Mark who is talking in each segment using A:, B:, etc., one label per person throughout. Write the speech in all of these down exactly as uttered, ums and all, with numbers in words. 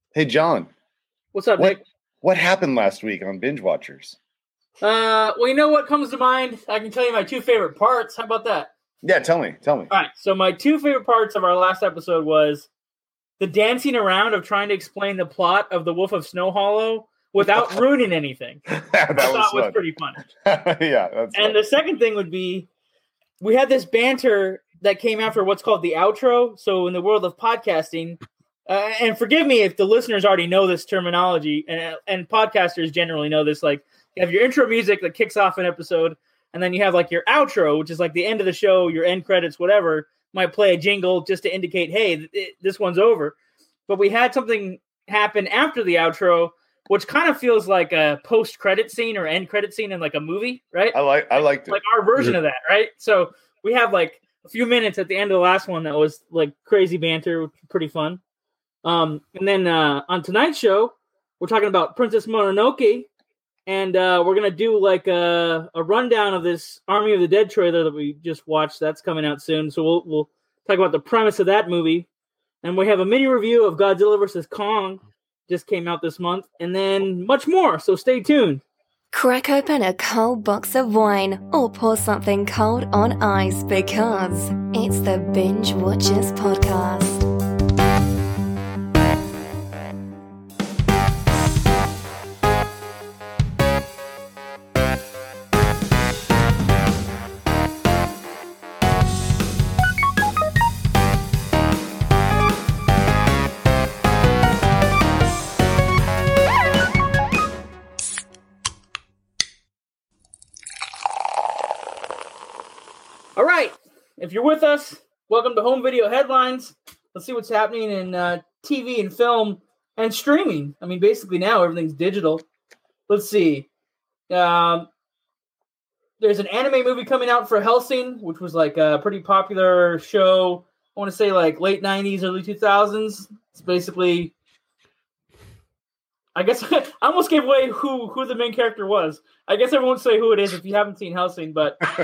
A: Hey, John.
B: What's up,
A: what,
B: Nick?
A: What happened last week on Binge Watchers?
B: Uh, well, you know what comes to mind? I can tell you my two favorite parts. How about that?
A: Yeah, tell me. Tell me.
B: All right. So my two favorite parts of our last episode was the dancing around of trying to explain the plot of The Wolf of Snow Hollow without ruining anything.
A: that
B: I
A: was
B: thought
A: fun.
B: was pretty funny.
A: yeah, that's
B: And
A: fun.
B: the second thing would be we had this banter that came after what's called the outro. So in the world of podcasting, uh, and forgive me if the listeners already know this terminology, and, and podcasters generally know this, like you have your intro music that kicks off an episode, and then you have like your outro, which is like the end of the show, your end credits, whatever, might play a jingle just to indicate, hey, th- th- this one's over. But we had something happen after the outro, which kind of feels like a post-credit scene or end credit scene in like a movie, right?
A: I like. I liked it.
B: Like our version of that, right? So we have like a few minutes at the end of the last one that was like crazy banter, which was pretty fun. Um, and then uh, on tonight's show, we're talking about Princess Mononoke, and uh, we're gonna do like a, a rundown of this Army of the Dead trailer that we just watched. That's coming out soon, so we'll we'll talk about the premise of that movie, and we have a mini review of Godzilla versus Kong, just came out this month, and then much more. So stay tuned.
C: Crack open a cold box of wine or pour something cold on ice because it's the Binge Watchers Podcast.
B: All right, if you're with us, welcome to Home Video Headlines. Let's see what's happening in uh, T V and film and streaming. I mean, basically now everything's digital. Let's see. Um, there's an anime movie coming out for Hellsing, which was like a pretty popular show. I want to say like late nineties, early two thousands. It's basically, I guess I almost gave away who, who the main character was. I guess I won't say who it is if you haven't seen Hellsing, but uh,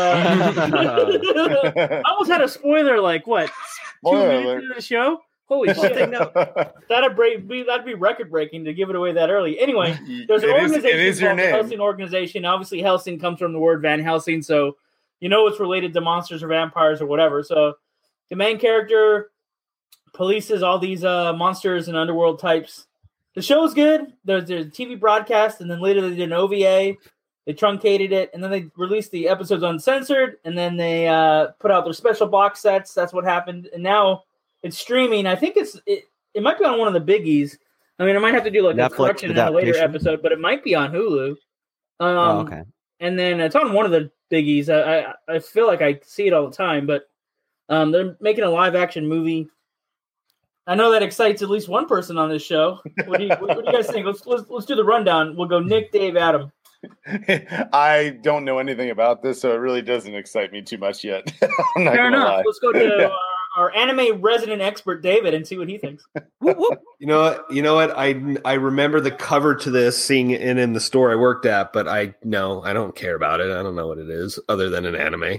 B: I almost had a spoiler like, what, two
A: Spoiler
B: minutes
A: alert.
B: into the show? Holy shit. That'd, break, be, that'd be record-breaking to give it away that early. Anyway, there's an
A: It is-
B: organization
A: it is your
B: called the
A: name.
B: Helsing Organization. Obviously, Helsing comes from the word Van Helsing, so you know it's related to monsters or vampires or whatever. So the main character polices all these uh, monsters and underworld types. The show's good. There's, there's a T V broadcast, and then later they did an O V A. They truncated it, and then they released the episodes uncensored, and then they uh, put out their special box sets. That's what happened. And now it's streaming. I think it's it, it might be on one of the biggies. I mean, I might have to do like
D: Netflix
B: a correction in a later
D: adaptation?
B: episode, but it might be on Hulu. Um,
D: Oh, okay.
B: And then it's on one of the biggies. I, I, I feel like I see it all the time, but um, they're making a live-action movie. I know that excites at least one person on this show. What do you, what, what do you guys think? Let's, let's let's do the rundown. We'll go Nick, Dave, Adam.
A: I don't know anything about this, so it really doesn't excite me too much yet. I'm not
B: Fair
A: gonna
B: enough.
A: lie.
B: Let's go to our, our anime resident expert, David, and see what he thinks.
D: Whoop, whoop.
E: You know what? You know what? I I remember the cover to this, seeing it in, in the store I worked at, but I no, I don't care about it. I don't know what it is other than an anime.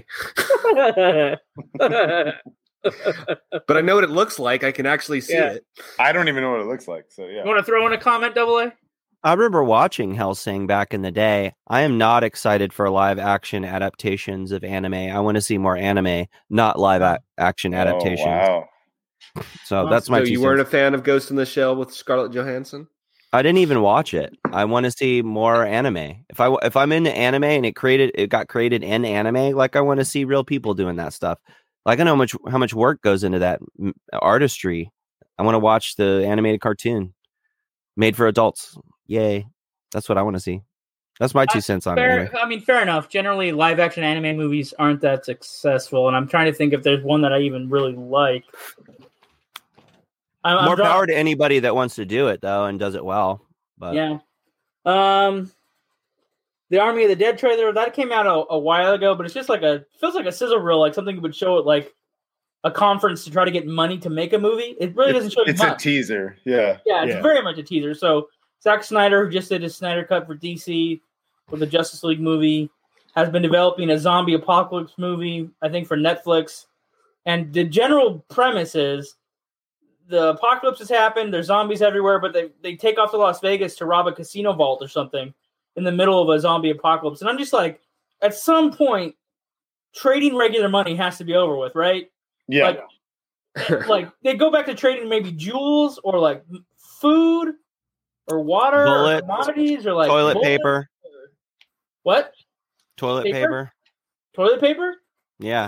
E: But I know what it looks like. I can actually see
B: Yeah.
E: it.
A: I don't even know what it looks like. So yeah.
B: You want to throw in a comment, Double A?
D: I remember watching Hellsing back in the day. I am not excited for live action adaptations of anime. I want to see more anime, not live a- action adaptations.
A: Oh, wow.
D: So that's my
E: So
D: two
E: you weren't a
D: cents.
E: fan of Ghost in the Shell with Scarlett Johansson?
D: I didn't even watch it. I want to see more anime. If I if I'm into anime and it created it got created in anime, like I want to see real people doing that stuff. Like I know how much how much work goes into that mm, artistry. I want to watch the animated cartoon made for adults. Yay. That's what I want to see. That's my two
B: Uh,
D: cents on
B: Fair,
D: it. Anyway.
B: I mean, fair enough. Generally, live action anime movies aren't that successful, and I'm trying to think if there's one that I even really like. I'm, I'm
D: More
B: draw-
D: power to anybody that wants to do it though and does it well. But
B: Yeah. Um, the Army of the Dead trailer that came out a, a while ago, but it's just like a feels like a sizzle reel, like something you would show at like a conference to try to get money to make a movie. It really doesn't show you
A: It's a
B: much.
A: teaser. Yeah.
B: Yeah, it's
A: Yeah.
B: very much a teaser. So Zack Snyder, who just did his Snyder Cut for D C for the Justice League movie, has been developing a zombie apocalypse movie, I think, for Netflix. And the general premise is the apocalypse has happened. There's zombies everywhere, but they, they take off to Las Vegas to rob a casino vault or something in the middle of a zombie apocalypse. And I'm just like, at some point, trading regular money has to be over with, right?
A: Yeah.
B: Like, like they go back to trading maybe jewels or like food or water
D: Bullet,
B: or commodities or like
D: toilet
B: bullets
D: paper.
B: or- what?
D: Toilet
B: Paper?
D: paper.
B: Toilet paper?
D: Yeah.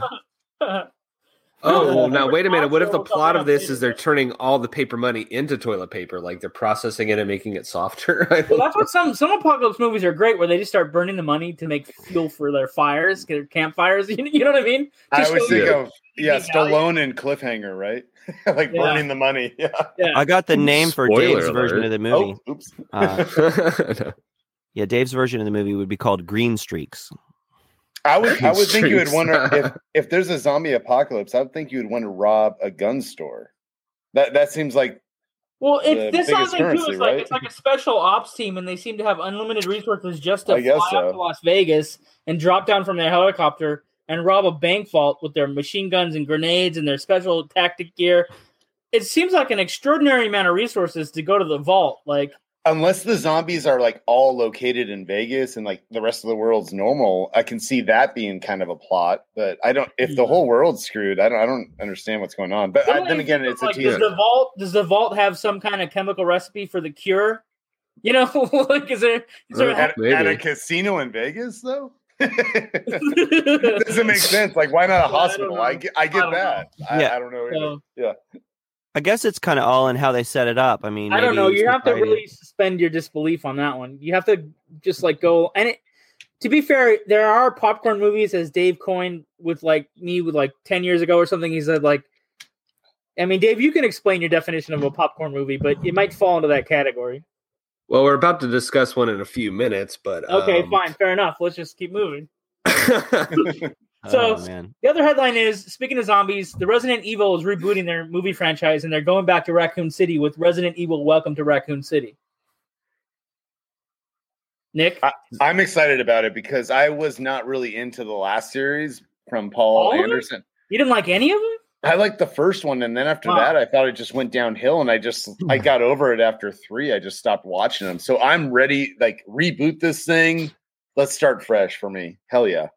E: Oh,
B: No,
E: now wait a minute. What if the
B: We'll talk
E: plot of
B: about
E: this
B: later.
E: is they're turning all the paper money into toilet paper, like they're processing it and making it softer? I
B: Well, that's what some some apocalypse movies are great, where they just start burning the money to make fuel for their fires, their campfires. You, you know what I mean?
A: I
B: Just
A: always
B: show
A: think
B: you-
A: of yeah,
B: Big value.
A: Stallone and Cliffhanger, right? Like
B: Yeah.
A: burning the money. Yeah.
B: Yeah.
D: I got the name for
E: Spoiler
D: Dave's version
E: alert.
D: of the movie.
A: Oh, oops.
D: Uh, yeah, Dave's version of the movie would be called Green Streaks.
A: I would I would think you would
E: Streaks.
A: wonder if if there's a zombie apocalypse, I would think you would want to rob a gun store. That that seems like
B: Well,
A: the
B: it, this
A: biggest
B: sounds like too.
A: currency,
B: It's like
A: right?
B: it's like a special ops team, and they seem to have unlimited resources just to
A: I guess
B: fly up
A: so.
B: to Las Vegas and drop down from their helicopter and rob a bank vault with their machine guns and grenades and their special tactic gear. It seems like an extraordinary amount of resources to go to the vault. Like,
A: unless the zombies are like all located in Vegas and like the rest of the world's normal, I can see that being kind of a plot. But I don't. If the whole world's screwed, I don't. I don't understand what's going on. But
B: what
A: I,
B: do
A: then
B: they
A: again,
B: think
A: it's
B: of,
A: a
B: like,
A: T
B: does
A: V.
B: the vault does the vault have some kind of chemical recipe for the cure? You know, like is there? Is there
A: At,
E: Maybe.
A: at a casino in Vegas, though. It doesn't make sense. Like, why not a
B: Yeah, I don't
A: hospital?
B: know.
A: I, get, I get
B: I don't
A: that. I,
D: Yeah.
A: I don't know.
B: So-
A: Yeah.
D: I guess it's kind of all in how they set it up. I mean,
B: I don't
D: maybe
B: know. You have to
D: society-
B: really suspend your disbelief on that one. You have to just like go and it, to be fair, there are popcorn movies, as Dave coined with like me with like ten years ago or something. He said like, I mean, Dave, you can explain your definition of a popcorn movie, but it might fall into that category.
E: Well, we're about to discuss one in a few minutes, but
B: Okay,
E: um,
B: fine, fair enough. Let's just keep moving.
D: Oh,
B: So-
D: man.
B: The other headline is, speaking of zombies, the Resident Evil is rebooting their movie franchise, and they're going back to Raccoon City with Resident Evil Welcome to Raccoon City. Nick?
A: I'm excited about it because I was not really into the last series from Paul
B: All of it?
A: Anderson.
B: You didn't like any of them?
A: I liked the first one, and then after
B: Wow.
A: that, I thought it just went downhill, and I just I got over it after three. I just stopped watching them. So I'm ready. Like, reboot this thing. Let's start fresh for me. Hell yeah.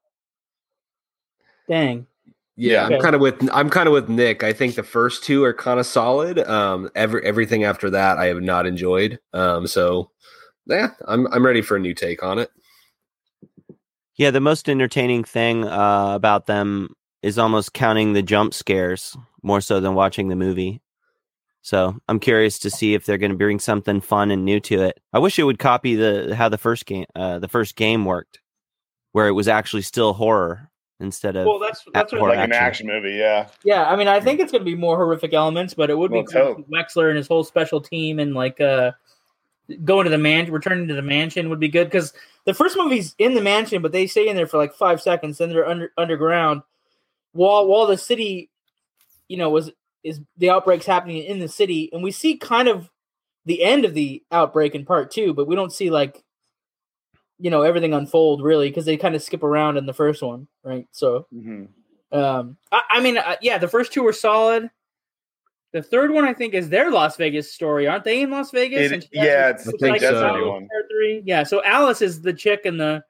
B: Dang.
E: yeah,
B: Okay.
E: I'm kind of with I'm kind of with Nick. I think the first two are kind of solid. Um, every everything after that, I have not enjoyed. Um, so yeah, I'm I'm ready for a new take on it.
D: Yeah, the most entertaining thing uh, about them is almost counting the jump scares more so than watching the movie. So I'm curious to see if they're going to bring something fun and new to it. I wish it would copy the how the first game uh, the first game worked, where it was actually still horror instead of
B: Well, that's that's what
D: Or
A: Like
B: like,
A: an
D: action.
A: action movie. Yeah.
B: yeah. I mean, I think it's going to be more horrific elements, but it would be
A: Let's
B: cool
A: hope.
B: with Wexler and his whole special team and like uh, going to the man, returning to the mansion would be good because the first movie's in the mansion, but they stay in there for like five seconds, then they're under underground while while the city, you know, was is the outbreak's happening in the city, and we see kind of the end of the outbreak in part two, but we don't see like, you know, everything unfold really because they kind of skip around in the first one, right? So.
A: Mhm.
B: Um, I, I mean, uh, yeah, the first two were solid. The third one, I think, is their Las Vegas story. Aren't they in Las Vegas?
A: It-
B: And she has
A: yeah,
B: a-
A: it's-
E: I
B: it's
E: think
B: like
E: so.
B: Alice
A: Anyone.
B: part three. Yeah, so Alice is the chick in the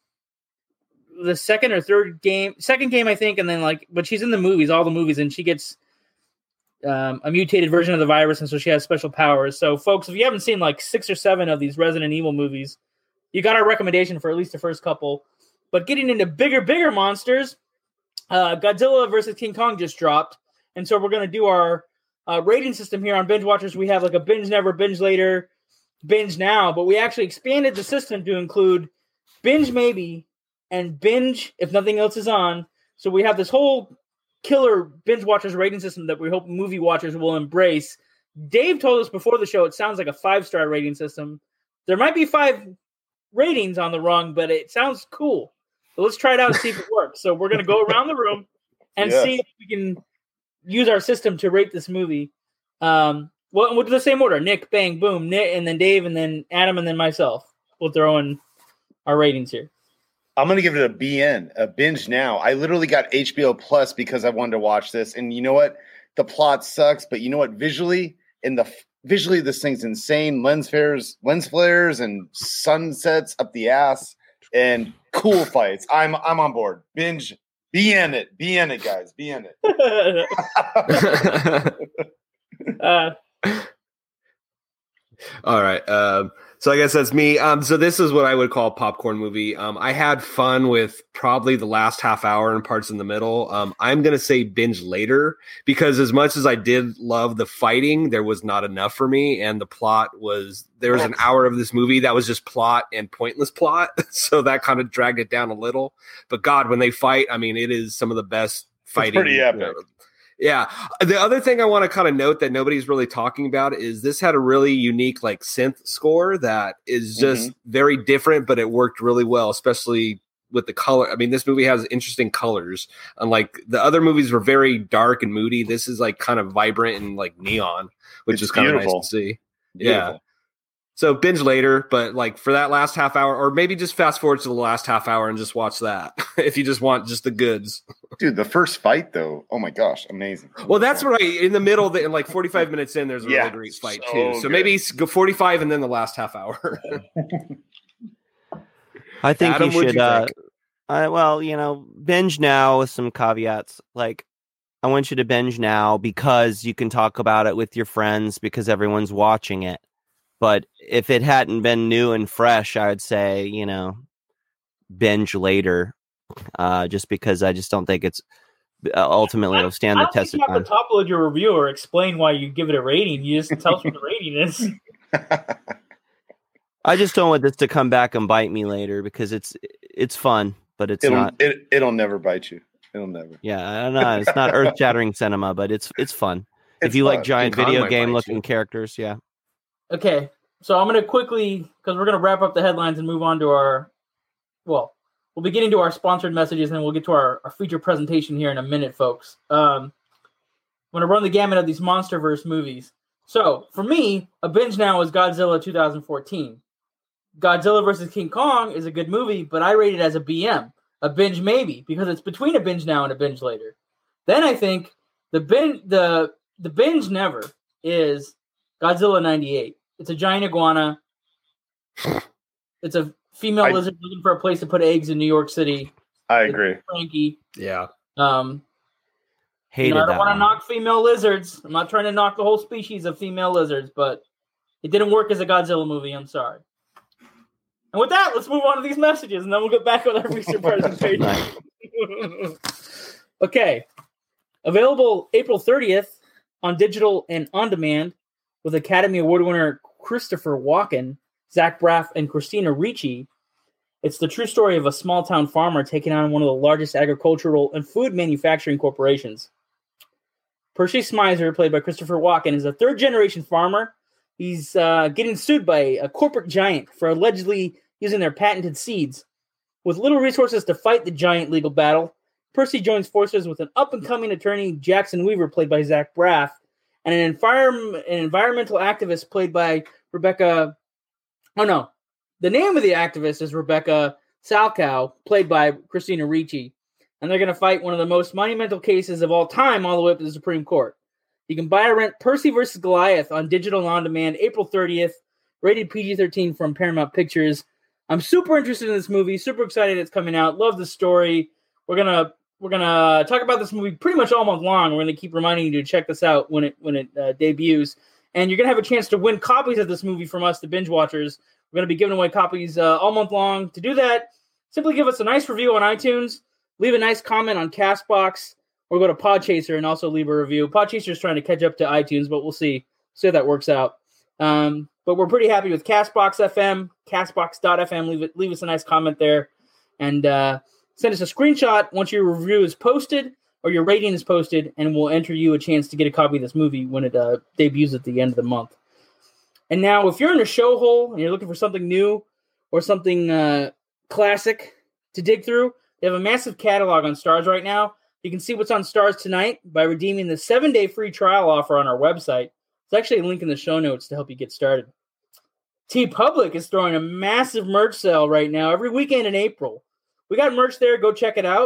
B: the second or third game, second game, I think, and then like, but she's in the movies, all the movies, and she gets um, a mutated version of the virus, and so she has special powers. So, folks, if you haven't seen like six or seven of these Resident Evil movies, you got our recommendation for at least the first couple. But getting into bigger, bigger monsters, uh, Godzilla versus King Kong just dropped, and so we're going to do our uh, rating system here on Binge Watchers. We have like a binge never, binge later, binge now, but we actually expanded the system to include binge maybe and binge if nothing else is on. So we have this whole killer Binge Watchers rating system that we hope movie watchers will embrace. Dave told us before the show it sounds like a five-star rating system. There might be five ratings on the rung, but it sounds cool. So let's try it out and see if it works. So we're going to go around the room and
A: Yes.
B: see if we can use our system to rate this movie. Um, well, we'll do the same order. Nick, bang, boom, Nick, and then Dave, and then Adam, and then myself. We'll throw in our ratings here.
A: I'm gonna give it a B N, a binge now. I literally got H B O Plus because I wanted to watch this, and you know what? the plot sucks, but you know what? Visually, in the visually, this thing's insane. Lens flares, lens flares, and sunsets up the ass, and cool fights. I'm I'm on board. Binge, be in it, be in it, guys, be in it.
B: uh,
E: All right. Um, so I guess that's me. Um, so this is what I would call a popcorn movie. Um, I had fun with probably the last half hour and parts in the middle. Um, I'm going to say binge later because as much as I did love the fighting, there was not enough for me. And the plot was, there was an hour of this movie that was just plot and pointless plot. So that kind of dragged it down a little. But God, when they fight, I mean, it is some of the best fighting.
A: It's pretty epic.
E: You know, yeah. The other thing I want to kind of note that nobody's really talking about is this had a really unique like synth score that is just mm-hmm. very different, but it worked really well, especially with the color. I mean, this movie has interesting colors. Unlike the other movies were very dark and moody. This is like kind of vibrant and like neon, which it's is kind beautiful. of nice to see. Beautiful. Yeah. So binge later, but like for that last half hour, or maybe just fast forward to the last half hour and just watch that if you just want just the goods.
A: Dude, the first fight though, oh my gosh, amazing.
E: Well, that's right. In the middle, in like forty-five minutes in, there's a yeah, really great fight so too. So good. Maybe go forty-five and then the last half hour.
D: I think
E: Adam,
D: you should.
E: You
D: uh, uh, well, you know, binge now with some caveats. Like, I want you to binge now because you can talk about it with your friends because everyone's watching it. But if it hadn't been new and fresh, I would say, you know, binge later, uh, just because I just don't think it's uh, ultimately it'll stand the test of time.
B: You have to topload your review or explain why you give it a rating. You just tell us what the rating is.
D: I just don't want this to come back and bite me later because it's it's fun, but it's
A: it'll,
D: not.
A: It, it'll never bite you. It'll never.
D: Yeah, I don't know. It's not earth shattering cinema, but it's it's fun.
A: It's
D: if you
A: fun.
D: like giant video game looking characters, yeah.
B: Okay, so I'm going to quickly, because we're going to wrap up the headlines and move on to our, well, we'll be getting to our sponsored messages, and then we'll get to our, our feature presentation here in a minute, folks. Um, I'm going to run the gamut of these MonsterVerse movies. So, for me, a binge now is Godzilla two thousand fourteen. Godzilla versus King Kong is a good movie, but I rate it as a B M. A binge maybe, because it's between a binge now and a binge later. Then I think the binge, the, the binge never is Godzilla ninety-eight. It's a giant iguana. It's a female I, lizard looking for a place to put eggs in New York City.
A: I
B: it's
A: agree.
B: Frankie.
E: Yeah.
B: Um,
D: Hated
B: you know, I don't
D: that
B: want to
D: one.
B: knock female lizards. I'm not trying to knock the whole species of female lizards, but it didn't work as a Godzilla movie. I'm sorry. And with that, let's move on to these messages, and then we'll get back with our feature presentation. Okay. Available April thirtieth on digital and on demand with Academy Award winner Christopher Walken, Zach Braff, and Christina Ricci. It's the true story of a small-town farmer taking on one of the largest agricultural and food manufacturing corporations. Percy Smizer, played by Christopher Walken, is a third-generation farmer. He's uh, getting sued by a corporate giant for allegedly using their patented seeds. With little resources to fight the giant legal battle, Percy joins forces with an up-and-coming attorney, Jackson Weaver, played by Zach Braff, and an, envirom- an environmental activist played by Rebecca... Oh, no. The name of the activist is Rebecca Salkow, played by Christina Ricci. And they're going to fight one of the most monumental cases of all time all the way up to the Supreme Court. You can buy or rent Percy versus Goliath on digital and on demand April thirtieth, rated P G thirteen from Paramount Pictures. I'm super interested in this movie, super excited it's coming out. Love the story. We're going to we're going to talk about this movie pretty much all month long. We're going to keep reminding you to check this out when it when it uh, debuts. And you're going to have a chance to win copies of this movie from us, the binge watchers. We're going to be giving away copies uh, all month long. To do that, simply give us a nice review on iTunes, leave a nice comment on CastBox, or go to Podchaser and also leave a review. Podchaser is trying to catch up to iTunes, but we'll see. See how that works out. Um, but we're pretty happy with CastBox F M, castbox dot f m. Leave it, leave us a nice comment there. And uh, send us a screenshot once your review is posted or your rating is posted, and we'll enter you a chance to get a copy of this movie when it uh, debuts at the end of the month. And now, if you're in a show hole and you're looking for something new or something uh, classic to dig through, they have a massive catalog on Starz right now. You can see what's on Starz tonight by redeeming the seven-day free trial offer on our website. There's actually a link in the show notes to help you get started. TeePublic is throwing a massive merch sale right now every weekend in April. We got merch there. Go check it out.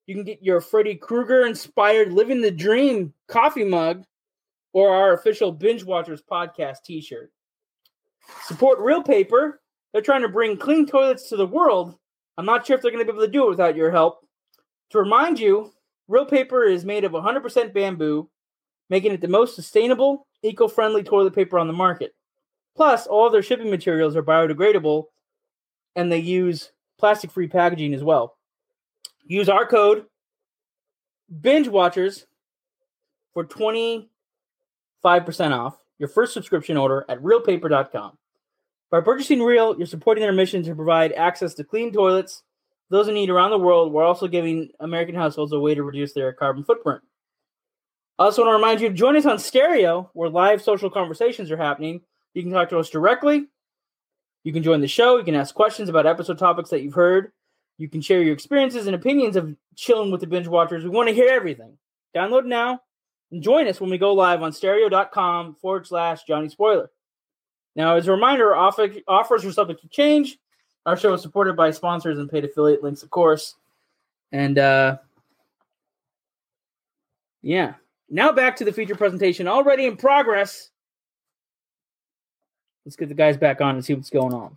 B: you can get your Freddy Krueger-inspired Living the Dream coffee mug or our official Binge Watchers podcast t-shirt. Support Real Paper. They're trying to bring clean toilets to the world. I'm not sure if they're going to be able to do it without your help. To remind you, Real Paper is made of one hundred percent bamboo, making it the most sustainable, eco-friendly toilet paper on the market. Plus, all of their shipping materials are biodegradable, and they use plastic-free packaging as well. Use our code BingeWatchers for twenty-five percent off your first subscription order at real paper dot com. By purchasing Real, you're supporting their mission to provide access to clean toilets for those in need around the world, while also giving American households a way to reduce their carbon footprint. I also want to remind you to join us on Stereo, where live social conversations are happening. You can talk to us directly. You can join the show. You can ask questions about episode topics that you've heard. You can share your experiences and opinions of chilling with the Binge Watchers. We want to hear everything. Download now and join us when we go live on stereo.com forward slash Johnny Spoiler. Now, as a reminder, offer, offers are subject to change. Our show is supported by sponsors and paid affiliate links, of course. And, uh, yeah. Now back to the feature presentation already in progress. Let's get the guys back on and see what's going on.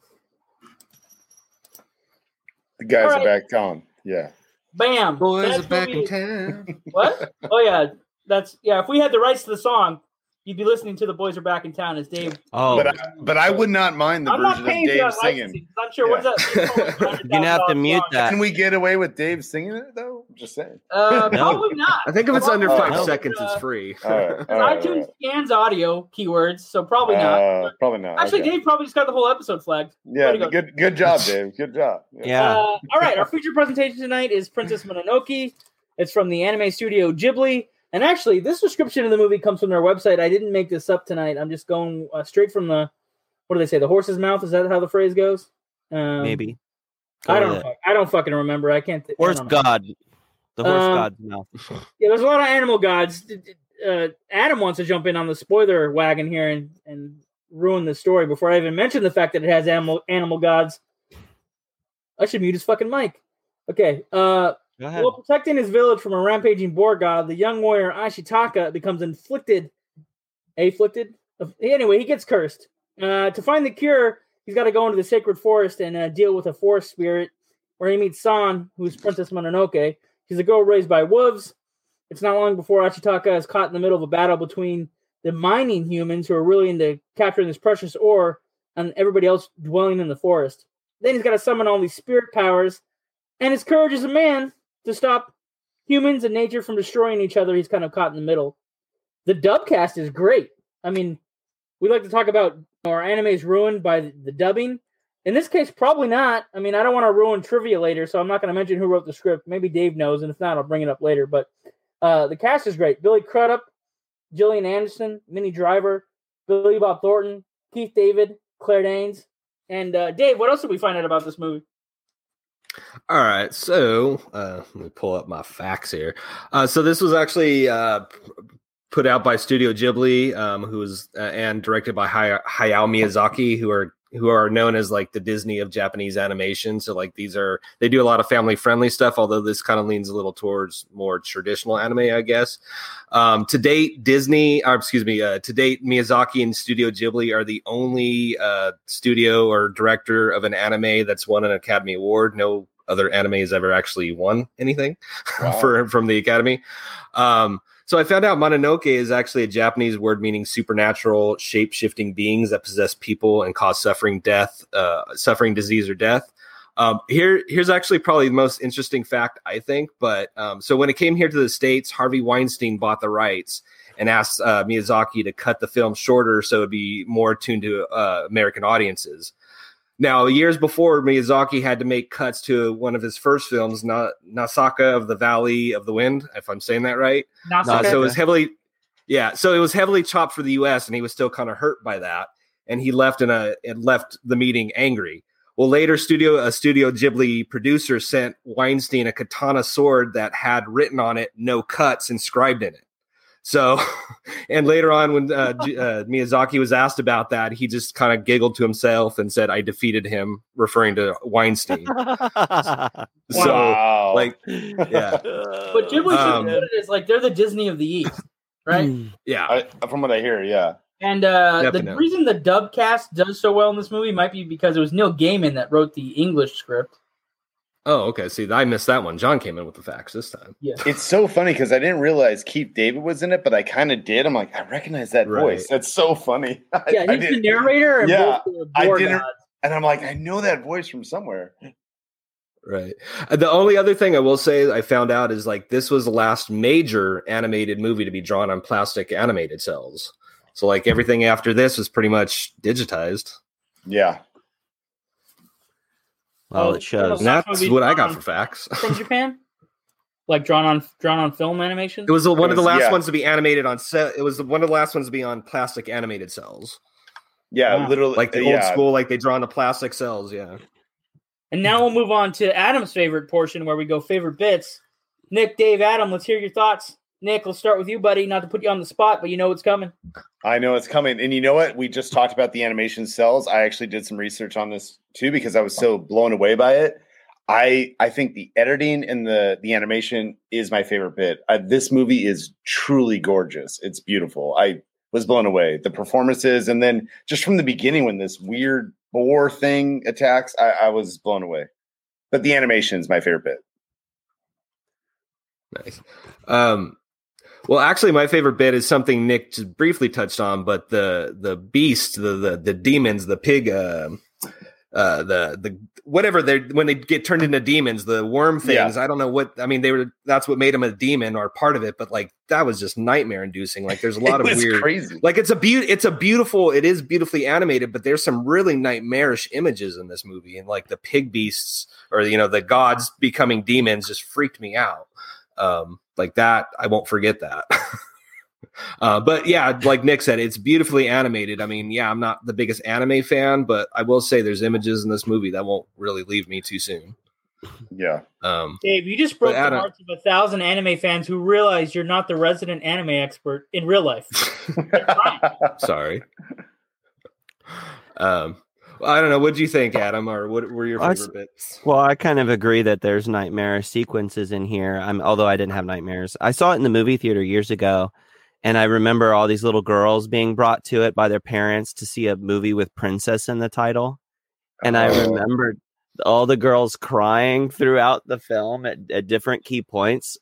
A: The guys
B: All
A: are
B: right.
A: back on. Yeah.
B: Bam.
E: Boys
B: That's
E: are back
B: movie-
E: in town.
B: What? Oh, yeah. That's, yeah, if we had the rights to the song, you'd be listening to The Boys Are Back in Town as Dave.
D: Oh,
A: But I, but I would not mind the
B: I'm not
A: version of
B: paying for
A: Dave
B: that
A: singing.
B: licensing. I'm sure, what is that?
D: you're gonna have to mute that.
A: Can we get away with Dave singing it though? Just saying.
B: Uh,
D: No.
B: probably not.
E: I think if it's under
A: Oh,
E: five
A: no.
E: seconds,
B: Uh,
E: it's free.
A: All right, all
B: Because
A: right,
B: iTunes
A: all
B: scans audio keywords, so probably
A: right.
B: not.
A: Uh, probably not.
B: Actually,
A: okay.
B: Dave probably just got the whole episode flagged.
A: Yeah,
B: Way to go.
A: good good job, Dave. Good job.
D: Yeah.
B: Uh, all right, our feature presentation tonight is Princess Mononoke. It's from the anime studio Ghibli. And actually, this description of the movie comes from their website. I didn't make this up tonight. I'm just going uh, straight from the, what do they say, the horse's mouth? Is that how the phrase goes? Um,
D: Maybe.
B: I
D: Go
B: don't
D: with
B: know. I don't fucking remember. I can't. Th- I
D: Horse
B: don't know.
D: god. The horse
B: Um,
D: god's mouth.
B: Yeah, there's a lot of animal gods. Uh, Adam wants to jump in on the spoiler wagon here and, and ruin the story before I even mention the fact that it has animal animal gods. I should mute his fucking mic. Okay. Uh,
D: Go ahead.
B: while protecting his village from a rampaging boar god, the young warrior Ashitaka becomes inflicted. Afflicted? Anyway, he gets cursed. Uh, to find the cure, he's got to go into the sacred forest and uh, deal with a forest spirit, where he meets San, who's Princess Mononoke. She's a girl raised by wolves. It's not long before Ashitaka is caught in the middle of a battle between the mining humans, who are really into capturing this precious ore, and everybody else dwelling in the forest. Then he's got to summon all these spirit powers, and his courage as a man to stop humans and nature from destroying each other. He's kind of caught in the middle. The dub cast is great. I mean, we like to talk about our anime is ruined by the, the dubbing. In this case, probably not. I mean, I don't want to ruin trivia later, so I'm not going to mention who wrote the script. Maybe Dave knows, and if not, I'll bring it up later. But uh, the cast is great. Billy Crudup, Gillian Anderson, Minnie Driver, Billy Bob Thornton, Keith David, Claire Danes. And uh, Dave, what else did we find out about this movie?
E: All right, so uh, let me pull up my facts here. Uh, so this was actually uh, put out by Studio Ghibli, um, who was uh, and directed by Hay- Hayao Miyazaki, who are who are known as like the Disney of Japanese animation. So like these are they do a lot of family friendly stuff, although this kind of leans a little towards more traditional anime, I guess. Um, to date, Disney, or excuse me, uh, to date, Miyazaki and Studio Ghibli are the only uh, studio or director of an anime that's won an Academy Award. No other anime has ever actually won anything
A: Wow.
E: for from the Academy. Um, so I found out Mononoke is actually a Japanese word meaning supernatural, shape-shifting beings that possess people and cause suffering, death, uh, suffering, disease, or death. Um, here, here's actually probably the most interesting fact, I think. But um, so when it came here to the States, Harvey Weinstein bought the rights and asked uh, Miyazaki to cut the film shorter so it'd be more tuned to uh, American audiences. Now, years before, Miyazaki had to make cuts to one of his first films, Na- Nausicaa of the Valley of the Wind, if I'm saying that right. Uh,
B: Nausicaa.
E: so it was heavily, yeah. So it was heavily chopped for the U S, and he was still kind of hurt by that, and he left in a and left the meeting angry. Well, later, studio a Studio Ghibli producer sent Weinstein a katana sword that had written on it "no cuts" inscribed in it. So, and later on, when uh, uh, Miyazaki was asked about that, he just kind of giggled to himself and said, "I defeated him," referring to Weinstein. So,
A: Wow.
E: like, yeah,
B: But Ghibli
E: Um,
B: should put it as like they're the Disney of the East, right?
E: yeah,
A: I, from what I hear, yeah.
B: And uh, the
E: Definitely.
B: reason the dub cast does so well in this movie might be because it was Neil Gaiman that wrote the English script.
E: Oh, okay. See, I missed that one. John came in with the facts this time.
B: Yeah.
A: It's so funny because I didn't realize Keith David was in it, but I kind of did. I'm like, I recognize that
E: Right.
A: voice. That's so funny. I,
B: Yeah,
A: I
B: he's the
A: did-
B: narrator and
A: Yeah,
B: both the
A: I
B: War
A: didn't-
B: Gods.
A: and I'm like, I know that voice from somewhere.
E: Right. Uh, The only other thing I will say I found out is like this was the last major animated movie to be drawn on plastic animated cells. So like everything after this was pretty much digitized.
A: Yeah.
D: Well,
B: Oh,
D: it shows.
E: And that's
B: Movie
E: what I got
B: drawn
E: for facts.
B: from Japan, like drawn on drawn on film animation.
E: It was the- one of the
A: was-
E: last
A: yeah.
E: ones to be animated on set. It was the, one of the last ones to be on plastic animated cells,
A: Yeah,
B: Wow.
A: literally.
E: like the
A: yeah.
E: old school, like they draw on the plastic cells. Yeah.
B: And now we'll move on to Adam's favorite portion, where we go favorite bits. Nick, Dave, Adam, let's hear your thoughts. Nick, let's start with you, buddy. Not to put you on the spot, but you know what's coming.
A: I know it's coming. And you know what? We just talked about the animation cells. I actually did some research on this too because I was so blown away by it. I I think the editing and the the animation is my favorite bit. Uh, this movie is truly gorgeous. It's beautiful. I was blown away. The performances, and then just from the beginning when this weird boar thing attacks, I, I was blown away. But the animation is my favorite bit.
E: Nice. Um, well, actually, my favorite bit is something Nick just briefly touched on, but the the beast, the the, the demons, the pig, uh, uh, the the whatever they when they get turned into demons, the worm things.
A: Yeah.
E: I don't know what I mean. They were that's what made them a demon or part of it, but like that was just nightmare inducing. Like there's a lot
A: It
E: of
A: was
E: weird.
A: crazy.
E: Like it's a be- it's a beautiful, it is beautifully animated, but there's some really nightmarish images in this movie, and like the pig beasts or you know the gods becoming demons just freaked me out. Um, like that, I won't forget that. uh, but yeah, like Nick said, it's beautifully animated. I mean, yeah, I'm not the biggest anime fan, but I will say there's images in this movie that won't really leave me too soon.
A: Yeah.
E: Um,
B: Dave, you just broke
E: But
B: the
E: Adam-
B: hearts of a thousand anime fans who realize you're not the resident anime expert in real life.
E: sorry. Um, well, I don't know. What do you think, Adam? Or what were your
D: I
E: favorite
D: s-
E: bits?
D: Well, I kind of agree that there's nightmarish sequences in here. I'm, although I didn't have nightmares. I saw it in the movie theater years ago, and I remember all these little girls being brought to it by their parents to see a movie with princess in the title. And I
A: Oh.
D: remembered all the girls crying throughout the film at, at different key points.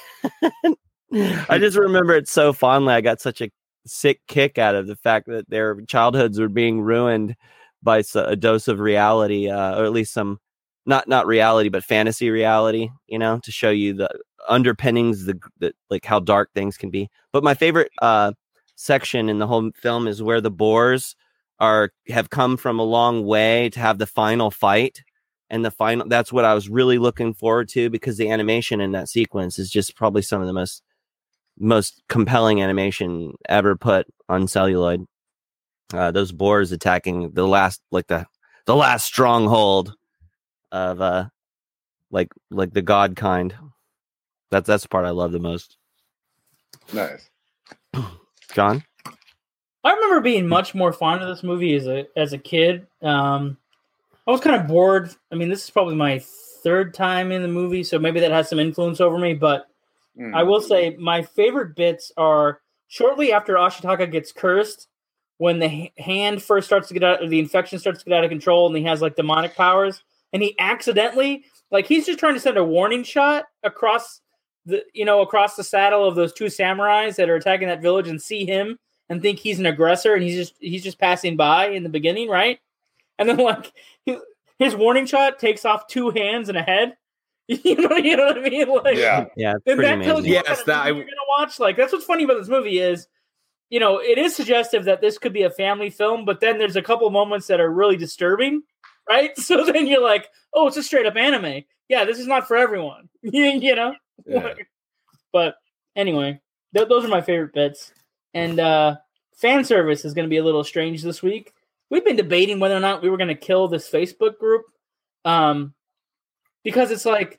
D: I just remember it so fondly. I got such a sick kick out of the fact that their childhoods were being ruined by s- a dose of reality, uh, or at least some, not not reality, but fantasy reality. You know, to show you the underpinnings, the, the like how dark things can be. But my favorite uh, section in the whole film is where the boars are have come from a long way to have the final fight. And the final, that's what I was really looking forward to because the animation in that sequence is just probably some of the most most compelling animation ever put on celluloid. Uh, those boars attacking the last, like the the last stronghold of uh, like like the god kind. That's that's the part I love the most.
A: Nice.
D: John,
B: I remember being much more fond of this movie as a as a kid. Um, I was kind of bored. I mean, this is probably my third time in the movie, so maybe that has some influence over me. But
A: Mm.
B: I will say my favorite bits are shortly after Ashitaka gets cursed, when the h- hand first starts to get out, or the infection starts to get out of control, and he has like demonic powers, and he accidentally, like he's just trying to send a warning shot across the, you know, across the saddle of those two samurais that are attacking that village, and see him and think he's an aggressor, and he's just he's just passing by in the beginning, right? And then like he, his warning shot takes off two hands and a head. You know, you know what I mean? Like,
A: Yeah.
D: yeah, it's
B: and
D: pretty
B: that tells
D: amazing.
B: you what
E: Yes,
B: kind of
E: that I-
B: movie you're gonna watch. Like that's what's funny about this movie is, you know, it is suggestive that this could be a family film, but then there's a couple moments that are really disturbing, right? So then you're like, oh, it's a straight up anime. Yeah, this is not for everyone. You know.
E: Yeah.
B: But anyway, th- those are my favorite bits. And uh, fan service is going to be a little strange this week. We've been debating whether or not we were going to kill this Facebook group. Um, because it's like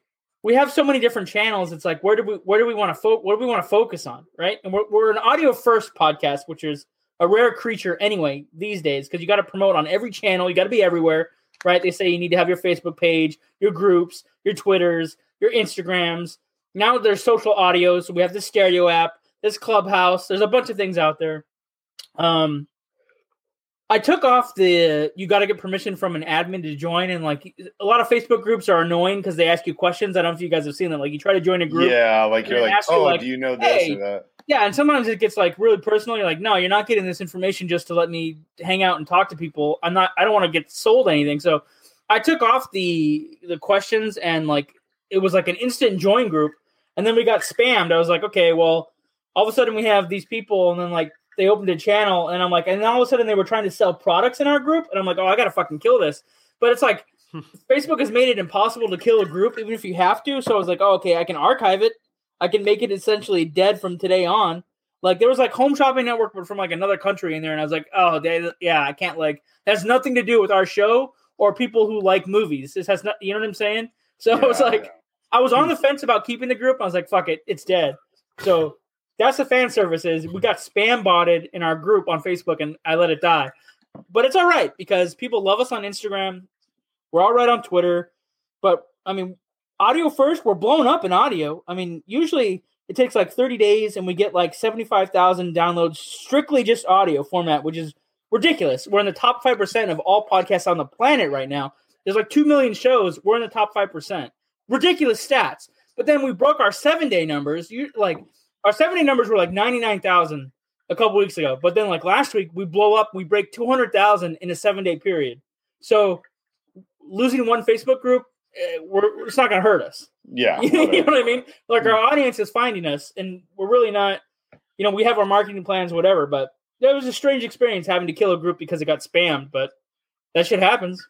B: we have so many different channels. It's like, where do we where do we want to fo- what do we want to focus on, right? And we're we're an audio first podcast, which is a rare creature anyway these days, because you got to promote on every channel. You got to be everywhere, right? They say you need to have your Facebook page, your groups, your Twitters, your Instagrams. Now there's social audio, so we have the Stereo app, this Clubhouse. There's a bunch of things out there. Um, I took off the you got to get permission from an admin to join, and like a lot of Facebook groups are annoying because they ask you questions. I don't know if you guys have seen that. Like you try to join a group,
A: yeah, like you're like, oh, you like, do you know this
B: hey,
A: or that?
B: Yeah, and sometimes it gets like really personal. You're like, no, you're not getting this information just to let me hang out and talk to people. I'm not. I don't want to get sold anything. So I took off the the questions, and like it was like an instant join group, and then we got spammed. I was like, okay, well, all of a sudden we have these people, and then like they opened a channel, and I'm like, and then all of a sudden they were trying to sell products in our group, and I'm like, oh, I gotta fucking kill this. But it's like Facebook has made it impossible to kill a group, even if you have to. So I was like, oh, okay, I can archive it. I can make it essentially dead from today on. Like there was like Home Shopping Network, but from like another country in there, and I was like, oh, they, yeah, I can't like. That has nothing to do with our show or people who like movies. This has not, you know what I'm saying? So yeah, I was like, I was on the fence about keeping the group. I was like, fuck it, it's dead. So that's the fan services. We got spam botted in our group on Facebook, and I let it die. But it's all right because people love us on Instagram. We're all right on Twitter. But I mean, audio first, we're blown up in audio. I mean, usually it takes like thirty days and we get like seventy-five thousand downloads strictly just audio format, which is ridiculous. We're in the top five percent of all podcasts on the planet right now. There's like two million shows. We're in the top five percent. Ridiculous stats. But then we broke our seven-day numbers. You like our seven-day numbers were like ninety-nine thousand a couple weeks ago. But then like last week, we blow up. We break two hundred thousand in a seven-day period. So losing one Facebook group, We're, it's not going to hurt us.
A: Yeah.
B: You know what I mean? Like our audience is finding us, and we're really not, you know, we have our marketing plans, whatever, but it was a strange experience having to kill a group because it got spammed, but that shit happens.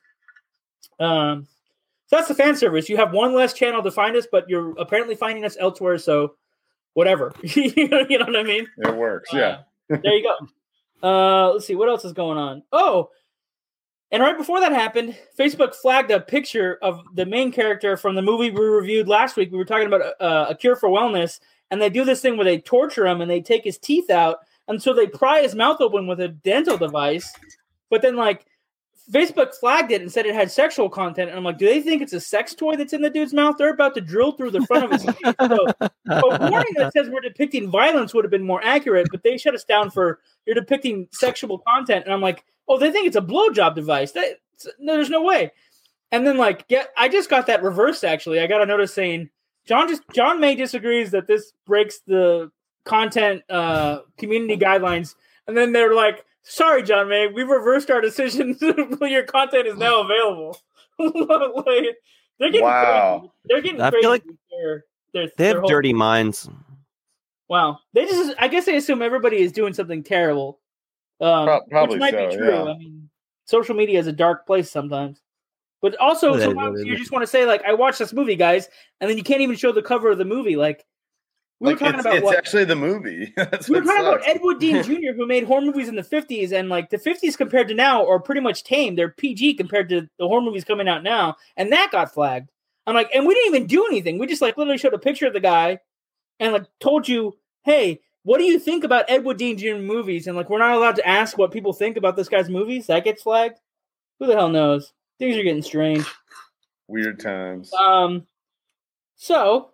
B: Um, so that's the fan service. You have one less channel to find us, but you're apparently finding us elsewhere, so whatever. You know what I mean?
A: It works, yeah.
B: Uh, there you go. Uh, let's see, what else is going on? Oh, and right before that happened, Facebook flagged a picture of the main character from the movie we reviewed last week. We were talking about uh, A Cure for Wellness, and they do this thing where they torture him and they take his teeth out, and so they pry his mouth open with a dental device. But then, like, Facebook flagged it and said it had sexual content, and I'm like, do they think it's a sex toy that's in the dude's mouth? They're about to drill through the front of his teeth. So a warning that says we're depicting violence would have been more accurate, but they shut us down for you're depicting sexual content, and I'm like, oh, they think it's a blowjob device. That, no, there's no way. And then, like, get, I just got that reversed, actually. I got a notice saying, John just John May disagrees that this breaks the content uh, community guidelines. And then they're like, sorry, John May, we've reversed our decision. Your content is now available. Like, they're getting
A: wow.
B: crazy. They're getting
D: I
B: crazy.
D: feel like
B: their, their,
D: they have
B: their whole,
D: dirty minds.
B: Wow. They just, I guess they assume everybody is doing something terrible. Um,
A: Pro- probably
B: which might
A: so,
B: be true.
A: yeah.
B: I mean, social media is a dark place sometimes. But also,
D: Well,
B: sometimes
D: they- they-
B: you just want to say, like, I watched this movie, guys, and then you can't even show the cover of the movie. Like, we
A: Like,
B: were talking
A: it's,
B: about
A: it's
B: what
A: actually the movie. That's
B: we were
A: what
B: talking about
A: sucks.
B: Ed Wood Dean Junior, who made horror movies in the fifties, and like the fifties compared to now are pretty much tame. They're P G compared to the horror movies coming out now, and that got flagged. I'm like, and we didn't even do anything. We just like literally showed a picture of the guy and like told you, hey, what do you think about Ed Wood Dean Junior movies? And like, we're not allowed to ask what people think about this guy's movies. That gets flagged. Who the hell knows? Things are getting strange.
A: Weird times.
B: Um, so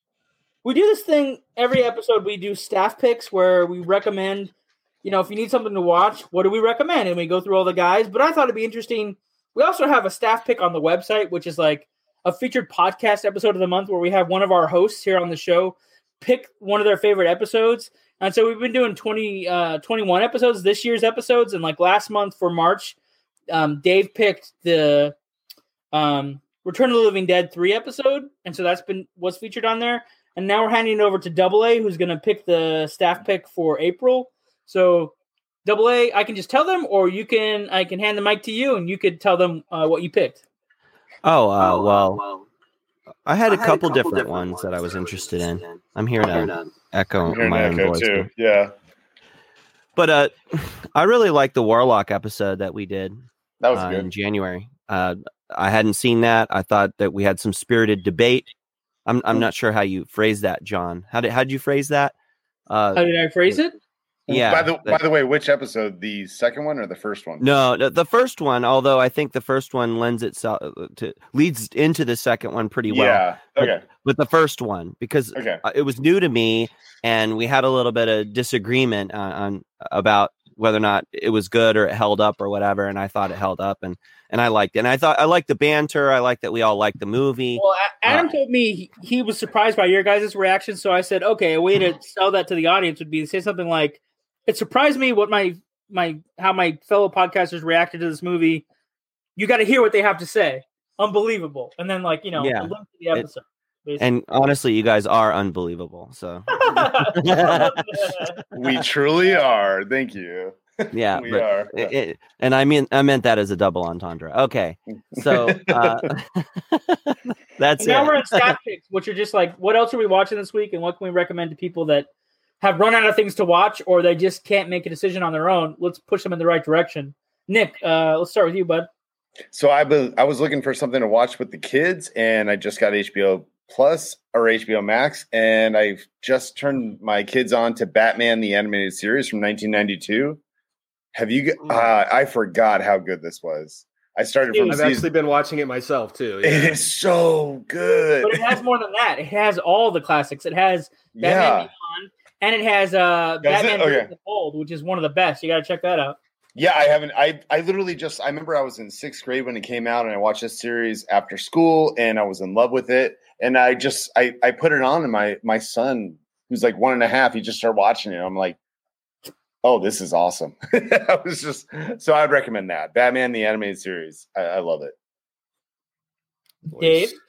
B: we do this thing every episode. We do staff picks where we recommend, you know, if you need something to watch, what do we recommend? And we go through all the guys. But I thought it'd be interesting. We also have a staff pick on the website, which is like a featured podcast episode of the month where we have one of our hosts here on the show pick one of their favorite episodes. And so we've been doing twenty, uh, twenty-one episodes, this year's episodes. And like last month for March, um, Dave picked the um, Return of the Living Dead three episode. And so that's been what's featured on there. And now we're handing it over to Double A, who's going to pick the staff pick for April. So Double A, I can just tell them, or you can, I can hand the mic to you and you could tell them uh, what you picked.
D: Oh, uh, well, I had a
F: I had
D: couple,
F: a couple
D: different,
F: different
D: ones
F: ones
D: that I was
F: that I was
D: interested in.
F: interested in.
D: I'm here
F: I'm here
D: to
F: to
D: echo
A: Hearing
D: my own
A: Echo
D: voice.
A: too.
D: here.
A: Yeah,
D: But uh, I really liked the Warlock episode that we did
A: that was
D: uh, in
A: good.
D: January. Uh, I hadn't seen that. I thought that we had some spirited debate. I'm I'm not sure how you phrase that, John. How did how did you phrase that? Uh,
B: How did I phrase it?
D: yeah.
A: By the
D: but-
A: by the way, which episode? The second one or the first one?
D: No, the, the first one. Although I think the first one lends itself to leads into the second one pretty well.
A: Yeah. Okay.
D: With the first one, because
A: Okay.
D: uh, it was new to me, and we had a little bit of disagreement on, on about whether or not it was good or it held up or whatever. And I thought it held up, and and I liked it. And I thought I liked the banter. I liked that we all liked the movie.
B: Well, A- Adam
D: Uh,
B: told me he, he was surprised by your guys' reaction, so I said, okay, a way to sell that to the audience would be to say something like, "It surprised me what my my how my fellow podcasters reacted to this movie. You got to hear what they have to say. Unbelievable!" And then, like you know,
D: Yeah.
B: a link to the episode. basically.
D: And honestly, you guys are unbelievable. So
A: We truly are. Thank you.
D: yeah,
A: we
D: but
A: are.
D: it- it- and I mean, I meant that as a double entendre. Okay, so uh, that's
B: And now
D: it.
B: we're in stat picks, which are just like, what else are we watching this week, and what can we recommend to people that have run out of things to watch, or they just can't make a decision on their own? Let's push them in the right direction. Nick, uh, let's start with you, bud.
A: So I was I was looking for something to watch with the kids, and I just got H B O Plus or H B O Max, and I've just turned my kids on to Batman the Animated Series from nineteen ninety-two. Have you? g- Uh, I forgot how good this was. I started from
E: I've
A: season.
E: actually been watching it myself too.
A: It
E: yeah.
A: is so good.
B: But it has more than that. It has all the classics. It has Batman
A: Yeah.
B: Beyond, and it has uh,
A: Does it?
B: Batman
A: Okay.
B: Breaking the Fold, which is one of the best. You got to check that out.
A: Yeah, I haven't. I I literally just. I remember I was in sixth grade when it came out, and I watched this series after school, and I was in love with it. And I just I I put it on, and my my son, who's like one and a half, he just started watching it. I'm like, oh, this is awesome. I was just so I'd recommend that Batman the Animated Series. I, I love it.
B: Dave?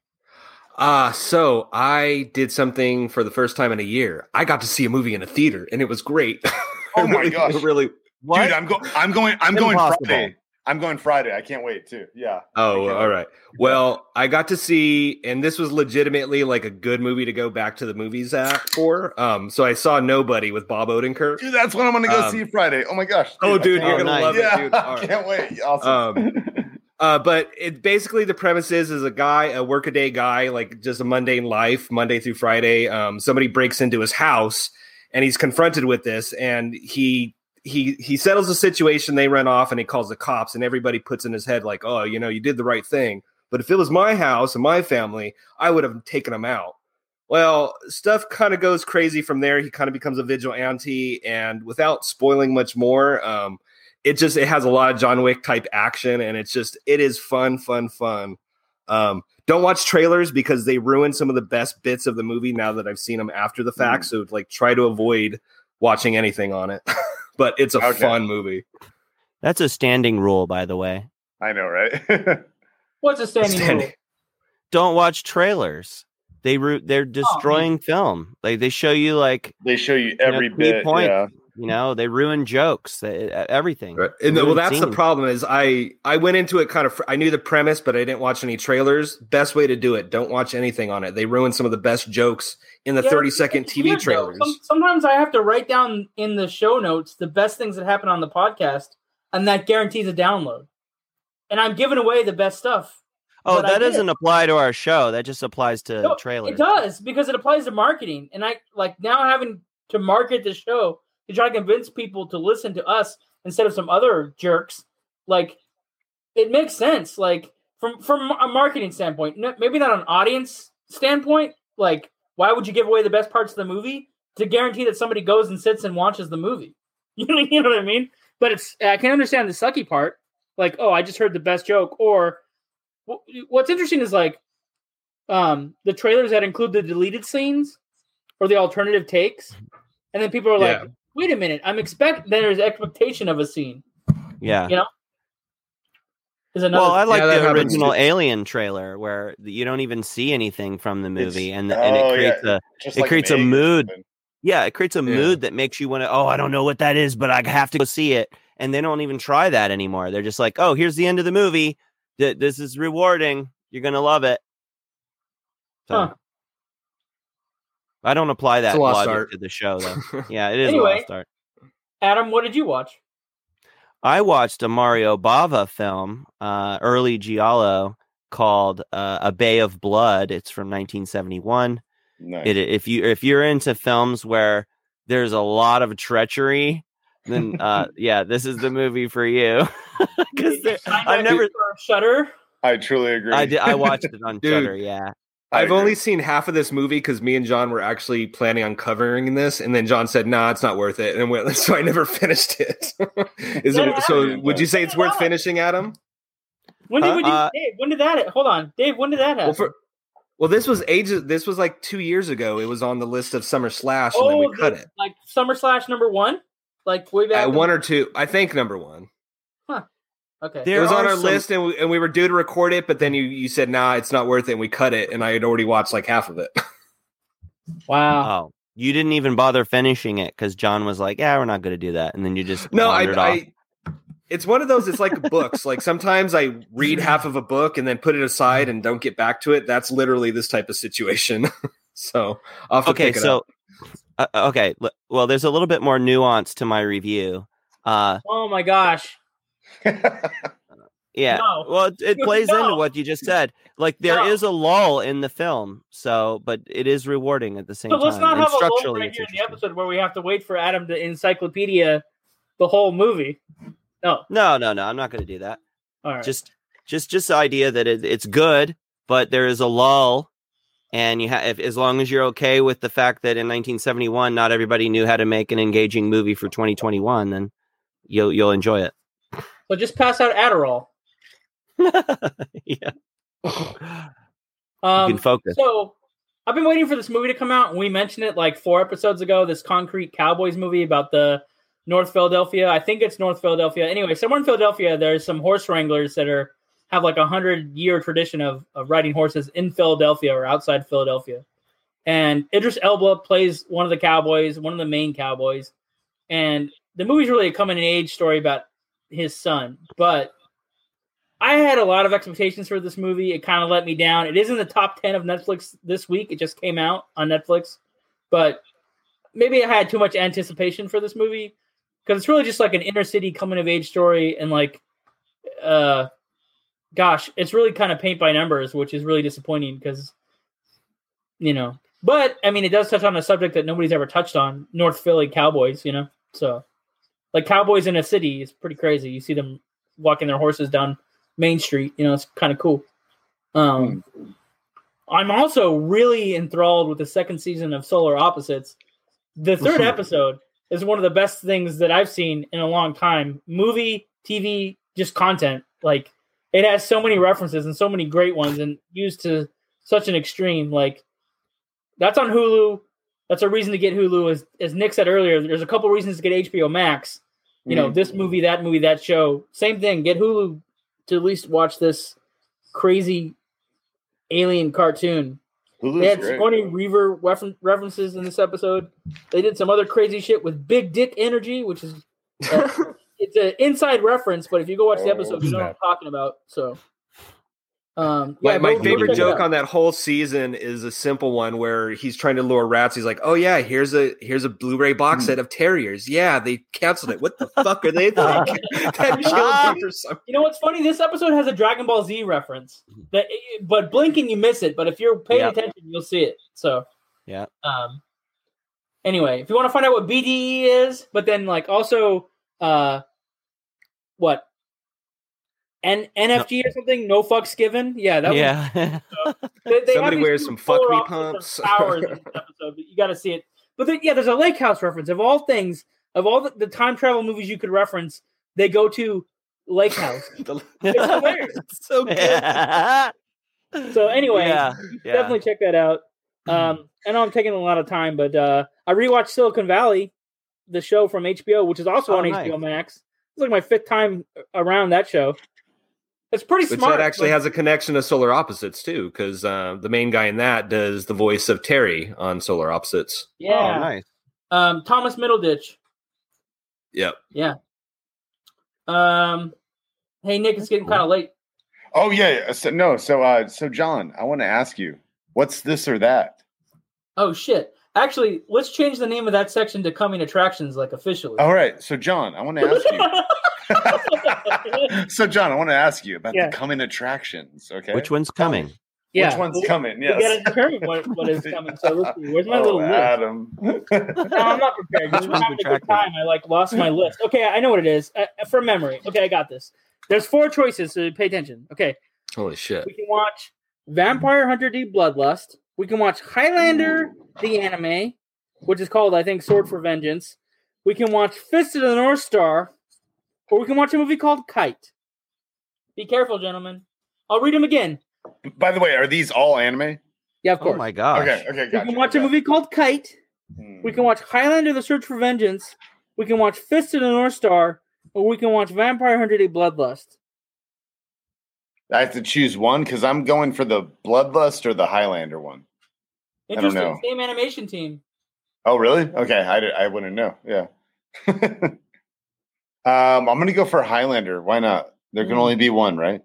E: Uh, so I did something for the first time in a year. I got to see a movie in a theater, and it was great.
A: Oh my
E: Really-
A: gosh.
E: Really.
D: What?
A: Dude, I'm going. I'm going. I'm going
D: Impossible.
A: Friday. I'm going Friday. I can't wait too. Yeah.
E: Oh,
A: Okay.
E: all right. Well, I got to see, and this was legitimately like a good movie to go back to the movies at for. Um, so I saw Nobody with Bob Odenkirk.
A: Dude, that's what I'm going to go
E: Um,
A: see Friday. Oh my gosh.
E: Oh, dude,
A: I
E: you're
A: can't
E: gonna
D: nice.
E: love
A: wait.
E: it,
A: Yeah,
E: dude. All
A: I
E: right.
A: can't wait. Awesome.
E: Uh, but it basically the premise is is a guy, a workaday guy, like just a mundane life, Monday through Friday. Um, somebody breaks into his house, and he's confronted with this, and he he he settles the situation. They run off, and he calls the cops, and everybody puts in his head like, oh, you know, you did the right thing. But if it was my house and my family, I would have taken him out. Well, stuff kind of goes crazy from there. He kind of becomes a vigilante, and without spoiling much more, um, it just it has a lot of John Wick type action, and it's just it is fun, fun, fun. Um, don't watch trailers because they ruin some of the best bits of the movie now that I've seen them after the fact.
A: Mm.
E: So like try to avoid watching anything on it. But it's a
A: Okay.
E: fun movie.
D: That's a standing rule, by the way.
A: I know, right?
B: What's a standing,
E: Standing.
B: rule?
D: Don't watch trailers. They root. They're destroying film. Like they show you, like
A: They show you every
D: key
A: bit.
D: point.
A: Yeah.
D: you know, they ruin jokes. They, everything.
E: Right. And
D: Ruin
E: well, that's the
D: scenes.
E: problem. Is I I went into it kind of. I knew the premise, but I didn't watch any trailers. Best way to do it: don't watch anything on it. They ruin some of the best jokes in the
B: Yeah,
E: thirty second
B: it's
E: T V
B: weird, though.
E: trailers.
B: Some- sometimes I have to write down in the show notes the best things that happen on the podcast, and that guarantees a download. And I'm giving away the best stuff.
D: Oh,
B: But I
D: that
B: did.
D: doesn't apply to our show. That just applies to
B: No,
D: trailers.
B: It does because it applies to marketing, and I like now having to market the show to try to convince people to listen to us instead of some other jerks. Like, it makes sense. Like from from a marketing standpoint, n- maybe not an audience standpoint. Like, why would you give away the best parts of the movie to guarantee that somebody goes and sits and watches the movie? You know, you know what I mean? But it's I can understand the sucky part. Like, oh, I just heard the best joke, or what's interesting is like um the trailers that include the deleted scenes or the alternative takes, and then people are like,
E: Yeah.
B: wait a minute, I'm expect there's expectation of a scene.
D: Yeah.
B: You know? Is another
D: Well, I like
E: Yeah, that
D: the
E: happens
D: original
E: too.
D: Alien trailer where you don't even see anything from the movie, and and
A: oh,
D: it creates
A: yeah.
D: a
A: Just
D: it
A: like
D: creates
A: an
D: a
A: egg or
D: mood.
A: something.
D: yeah, it creates a
E: Yeah.
D: mood that makes you want to. Oh, I don't know what that is, but I have to go see it. And they don't even try that anymore. They're just like, oh, here's the end of the movie. Th- This is rewarding. You're gonna love it. So
B: Huh.
D: I don't apply that
E: It's a lost
D: logic
E: art.
D: to the show, though. Yeah, it is
B: Anyway.
D: a lost art.
B: Adam, what did you watch?
D: I watched a Mario Bava film, uh, early Giallo, called uh, A Bay of Blood. It's from nineteen seventy-one.
A: Nice.
D: It, if you if you're into films where there's a lot of treachery, then uh, yeah, this is the movie for you. Because I've never
B: Shudder.
A: I truly agree.
D: I did. I watched it on
E: Dude,
D: Shudder. Yeah,
E: I've only seen half of this movie because me and John were actually planning on covering this, and then John said, "Nah, it's not worth it," and went, so I never finished it. Is it so? Would you say it's worth finishing, Adam?
B: When did
D: Huh?
B: we do?
D: Uh,
B: Dave, when did that? Hold on, Dave. When did that happen?
E: Well, for, well, this was ages. This was like two years ago. It was on the list of Summer Slash, and
B: oh,
E: then we cut
B: the,
E: it.
B: Like Summer Slash number one, like way back.
E: Uh,
B: when-
E: one or two, I think number one.
B: Okay.
D: There
E: it was on
D: are
E: our
D: some-
E: list, and we, and we were due to record it, but then you, you said, "Nah, it's not worth it," and we cut it, and I had already watched like half of it.
B: Wow.
D: Oh, you didn't even bother finishing it because John was like, "Yeah, we're not going to do that," and then you just
E: No, I,
D: wandered off.
E: I. It's one of those. It's like books. Like sometimes I read half of a book and then put it aside and don't get back to it. That's literally this type of situation. So I'll have to
D: Okay,
E: pick it
D: so
E: up.
D: uh, okay, l- well, there's a little bit more nuance to my review. Uh,
B: Oh my gosh.
D: yeah,
B: No.
D: well, it, it plays
B: No.
D: into what you just said. Like there is
B: No.
D: a lull in the film, so but it is rewarding at the same
B: So let's
D: time.
B: not
D: and
B: have a lull
D: structurally,
B: right
D: it's
B: here in the
D: interesting.
B: episode where we have to wait for Adam to encyclopedia the whole movie. No.
D: No, no, no. I'm not going to do that.
B: All right.
D: Just, just, just the idea that it, it's good, but there is a lull, and you have, as long as you're okay with the fact that in nineteen seventy-one, not everybody knew how to make an engaging movie for twenty twenty-one, then you'll you'll enjoy it.
B: So just pass out Adderall.
D: Yeah,
B: Um,
D: you can focus.
B: So I've been waiting for this movie to come out, and we mentioned it like four episodes ago. This Concrete Cowboys movie about the North Philadelphia. I think it's North Philadelphia. Anyway, somewhere in Philadelphia, there's some horse wranglers that are have like a hundred year tradition of, of riding horses in Philadelphia or outside Philadelphia. And Idris Elba plays one of the cowboys, one of the main cowboys. And the movie's really a coming of age story about his son. But I had a lot of expectations for this movie. It kind of let me down. It is in the top ten of Netflix this week. It just came out on Netflix. But maybe I had too much anticipation for this movie because it's really just like an inner city coming of age story. And like, uh, gosh, it's really kind of paint by numbers, which is really disappointing because, you know, but I mean, it does touch on a subject that nobody's ever touched on, North Philly Cowboys, you know? So like cowboys in a city is pretty crazy. You see them walking their horses down Main Street, you know, it's kind of cool. Um, I'm also really enthralled with the second season of Solar Opposites. The third episode is one of the best things that I've seen in a long time. Movie, T V, just content. Like it has so many references and so many great ones and used to such an extreme. Like that's on Hulu. That's a reason to get Hulu. As, as Nick said earlier, there's a couple reasons to get H B O Max. You know, mm. this movie, that movie, that show. Same thing. Get Hulu to at least watch this crazy alien cartoon.
A: Hulu's
B: they had
A: great.
B: Sigourney Weaver refer- references in this episode. They did some other crazy shit with Big Dick Energy, which is uh, it's an inside reference, but if you go watch the episode,
A: Oh,
B: you know what I'm talking about. So, um,
E: my,
B: yeah,
E: my
B: go- go
E: favorite
B: check it
E: joke
B: out.
E: on that whole season is a simple one where he's trying to lure rats. He's like, "Oh yeah, here's a here's a Blu-ray box set of terriers. Yeah, they canceled it. What the fuck are they thinking?" That killed me for some.
B: You know what's funny? This episode has a Dragon Ball Z reference. That, but blink and you miss it. But if you're paying
D: Yep.
B: attention, you'll see it. So,
D: Yeah.
B: Um. Anyway, if you want to find out what B D E is, but then like also, uh, what N NFG or something? No fucks given. Yeah, that.
D: Yeah.
B: Was, they, they
E: Somebody
B: have these
E: wears
B: two
E: some fuck me
B: polar opposites
E: pumps.
B: of Powers in this episode, but you got to see it. But then, yeah, there's a Lake House reference. Of all things, of all the, the time travel movies you could reference, they go to Lake House. It's hilarious.
E: So good.
D: Yeah.
B: So anyway,
D: Yeah,
B: you should
D: yeah.
B: definitely check that out. Um, I know I'm taking a lot of time, but uh, I rewatched Silicon Valley, the show from H B O, which is also
D: Oh,
B: on
D: nice.
B: H B O Max. It's like my fifth time around that show. It's pretty
E: Which
B: smart.
E: that actually
B: but-
E: has a connection to Solar Opposites too, because uh, the main guy in that does the voice of Terry on Solar Opposites.
B: yeah.
D: Oh, nice.
B: Um, Thomas Middleditch.
E: Yep.
B: Yeah. Um, hey Nick, it's getting kind of late.
A: Oh yeah, yeah. So, no. So, uh, so John, I want to ask you, what's this or that?
B: Oh shit! Actually, let's change the name of that section to coming attractions, like officially.
A: All right. So, John, I want to ask you, So, John, I want to ask you about
B: Yeah.
A: the coming attractions. Okay,
D: Which one's coming?
B: Yeah.
A: Which one's
B: we,
A: coming?
B: We
A: Yes.
B: got to determine what, what is coming. So let's see. Where's my
A: Oh,
B: little list?
A: Adam.
B: No, I'm not prepared. Just
D: one's
B: having a good
D: attractive?
B: time. I like lost my list. Okay, I know what it is. Uh, from memory. Okay, I got this. There's four choices, so pay attention. Okay,
E: Holy shit.
B: we can watch Vampire Hunter D Bloodlust. We can watch Highlander the anime, which is called, I think, Sword for Vengeance. We can watch Fist of the North Star, or we can watch a movie called Kite. Be careful, gentlemen. I'll read them again.
A: By the way, are these all anime?
B: Yeah, of
D: Oh
B: course.
D: my gosh.
A: Okay, okay,
B: we
A: gotcha.
B: can watch a
A: okay.
B: movie called Kite.
A: Hmm.
B: We can watch Highlander the Search for Vengeance. We can watch Fist of the North Star, or we can watch Vampire Hunter D Bloodlust.
A: I have to choose one because I'm going for the Bloodlust or the Highlander one. I don't
B: Interesting.
A: know.
B: Same animation team.
A: Oh, really? Okay, I, did- I wouldn't know. Yeah. um, I'm going to go for Highlander. Why not? There can
B: Mm.
A: only be one, right?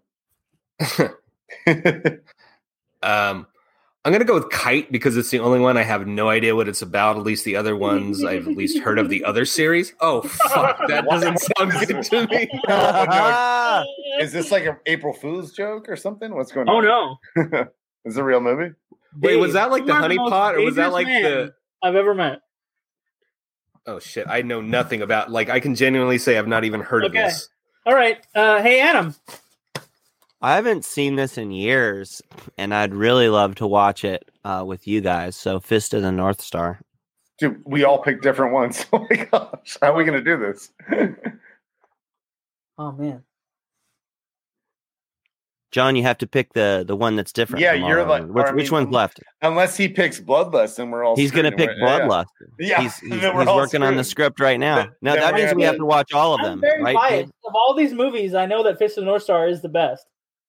E: Um, I'm gonna go with Kite because it's the only one I have no idea what it's about. At least the other ones I've at least heard of the other series. Oh fuck, that doesn't sound good to me.
A: No, no. Is this like an April Fool's joke or something? What's going
B: Oh
A: on?
B: no!
A: Is it a real movie?
E: Wait, was
B: Dave,
E: that like
B: you
E: the
B: are
E: honey
B: most
E: pot, or was that
B: dangerous
E: like
B: man
E: the?
B: I've ever met?
E: Oh shit, I know nothing about. Like, I can genuinely say I've not even heard
B: Okay.
E: of this.
B: All right. Uh, hey, Adam.
D: I haven't seen this in years, and I'd really love to watch it uh, with you guys. So, Fist of the North Star.
A: Dude, we all picked different ones. Oh my gosh. How are we going to do this?
B: Oh man.
D: John, you have to pick the the one that's different.
A: Yeah,
D: from all
A: you're
D: of
A: like-
D: them. Which,
A: or I
D: which
A: mean,
D: one's left?
A: Unless he picks Bloodlust, then we're all
D: He's going to
A: screwed.
D: pick
A: Yeah, yeah.
D: Bloodlust.
A: Yeah,
D: He's, he's,
A: then we're
D: he's
A: all
D: working on the
A: screwed.
D: script right now.
A: Then-
D: No,
A: then
D: that
A: we're
D: means
A: gonna
D: we have
A: be-
D: to watch all of
B: I'm
D: them,
B: very
D: right?
B: biased.
D: Gabe?
B: Of all these movies, I know that Fist of the North Star is the best.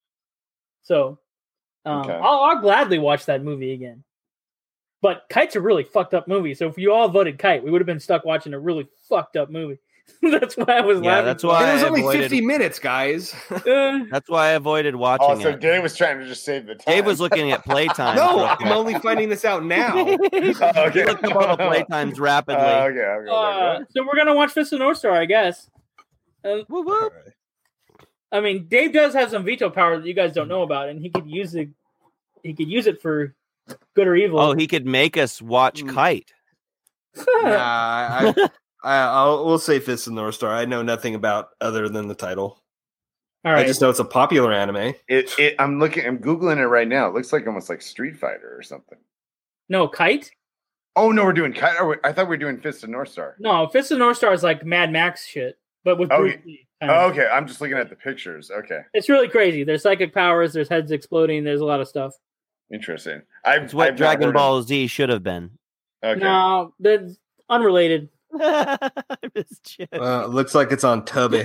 B: So, um,
A: Okay.
B: I'll, I'll gladly watch that movie again. But Kite's a really fucked up movie. So if you all voted Kite, we would have been stuck watching a really fucked up movie. That's why I was
D: Yeah,
B: laughing.
D: that's
B: so
D: why
E: It was
D: I
E: only
D: avoided-
E: fifty minutes, guys.
B: hard. Uh,
D: That's why I avoided watching
A: Oh, so
D: it.
A: Dave was trying to just save the time.
D: Dave was looking at playtime.
E: No, I'm only finding this out now.
A: Oh, okay.
D: He looked up all the playtimes rapidly.
A: Uh, okay, okay,
B: uh,
A: okay.
B: so we're gonna watch Fist of the North Star, I guess. Uh,
D: Woo woo.
B: I mean, Dave does have some veto power that you guys don't know about, and he could use it. He could use it for good or evil.
D: Oh, he could make us watch
E: Mm.
D: Kite.
E: Nah, I, I, I'll, we'll say Fist of the North Star. I know nothing about other than the title.
B: All right.
E: I just know it's a popular anime.
A: It, it, I'm looking. I'm googling it right now. It looks like almost like Street Fighter or something.
B: No, Kite?
A: Oh no, we're doing. Ki- oh, I thought we were doing Fist of North Star.
B: No, Fist of the North Star is like Mad Max shit, but with Bruce
A: Okay.
B: Lee. kind
A: Oh,
B: of.
A: okay, I'm just looking at the pictures. Okay,
B: It's really crazy. There's psychic powers, there's heads exploding, there's a lot of stuff.
A: interesting. I've,
D: It's what
A: I've not
D: Dragon
A: heard
D: Ball Z should have been.
A: Of, okay.
B: No, they're unrelated.
D: I miss Chip.
E: Uh, looks like it's on Tubby.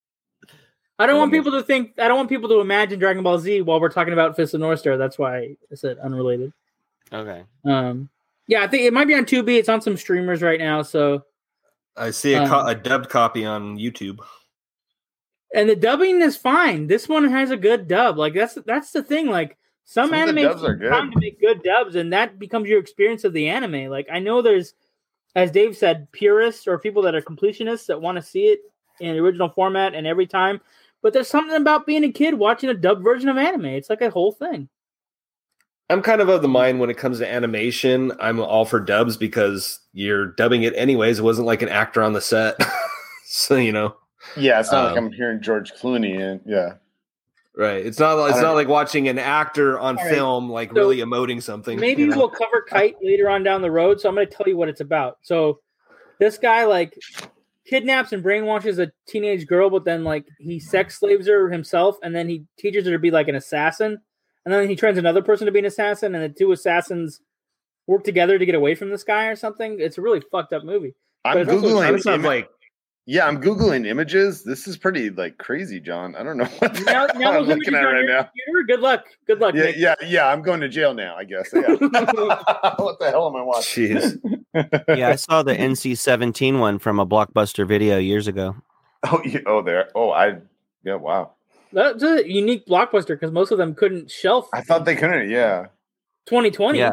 B: I don't want
A: Wonderful.
B: people to think, I don't want people to imagine Dragon Ball Z while we're talking about Fist of the North Star. That's why I said unrelated.
D: Okay.
B: Um, yeah, I think it might be on Tubi. It's on some streamers right now. So,
E: I see a, co-
B: Um,
E: a dubbed copy on YouTube.
B: and the dubbing is fine. This one has a good dub. Like that's that's the thing. Like some,
A: Some of the
B: anime
A: dubs are
B: take time
A: good.
B: to make good dubs, and that becomes your experience of the anime. Like I know there's, as Dave said, purists or people that are completionists that want to see it in the original format and every time. But there's something about being a kid watching a dubbed version of anime. It's like a whole thing.
E: I'm kind of of the mind when it comes to animation, I'm all for dubs because you're dubbing it anyways. It wasn't like an actor on the set. So, you know,
A: Yeah, it's not like
E: Um,
A: I'm hearing George Clooney. And yeah,
E: right. It's not it's
A: I
E: not
A: don't-
E: like watching an actor on
B: All right.
E: film like
B: So,
E: really emoting something.
B: Maybe
E: you know?
B: we'll cover Kite later on down the road. So I'm going to tell you what it's about. So this guy like kidnaps and brainwashes a teenage girl, but then like he sex slaves her himself, and then he teaches her to be like an assassin, and then he trains another person to be an assassin, and the two assassins work together to get away from this guy or something. It's a really fucked up movie.
A: I'm
B: it's also-
A: googling.
E: That sounds
A: Im-
E: like
A: yeah, I'm googling images. This is pretty like crazy, John. I don't know what the
B: Now,
A: hell
B: now
A: I'm
B: those
A: looking
B: images
A: at
B: are on
A: right
B: your
A: now.
B: computer. Good luck. Good luck.
A: Yeah,
B: Nick.
A: yeah, yeah. I'm going to jail now. I guess. Yeah. What the hell am I watching?
E: jeez.
D: Yeah, I saw the N C seventeen one from a Blockbuster video years ago.
A: Oh, yeah, oh, there. Oh, I. Yeah, wow.
B: That's a unique blockbuster because most of them couldn't shelf
A: I thought they couldn't. Yeah.
B: twenty twenty.
D: Yeah.